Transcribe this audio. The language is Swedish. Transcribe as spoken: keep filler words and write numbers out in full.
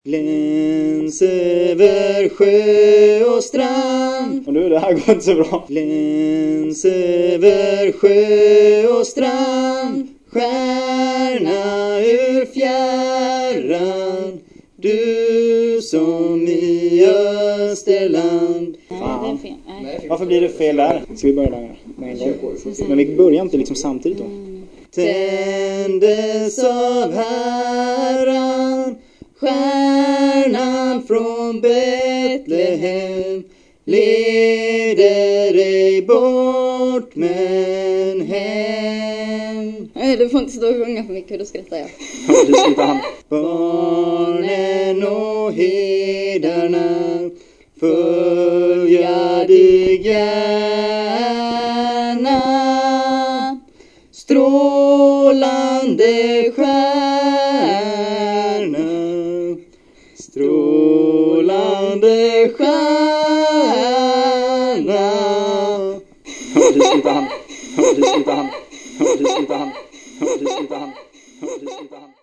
Gläns över sjö och strand. Och nu, det här går inte så bra. Gläns över sjö och strand. Stjärna ur fjärran. Du som i Österland. Fan. Nej, det är fel. Nej. Varför blir det fel där? Ska vi börja där med en gång? Men vi börjar inte liksom samtidigt då. Tändes av Herran, stjärnan från Betlehem, leder dig bort men hem. Nej, du får inte stå och sjunga för mycket, då skrattar jag. Ja, det slutar han. Barnen och hedarna följa dig gärna. Strålande stjärna, strålande stjärna. Ja, det slutar han. Ja, det slutar han. Ja, det slutar han. Ja, det slutar han. Ja, det slutar han.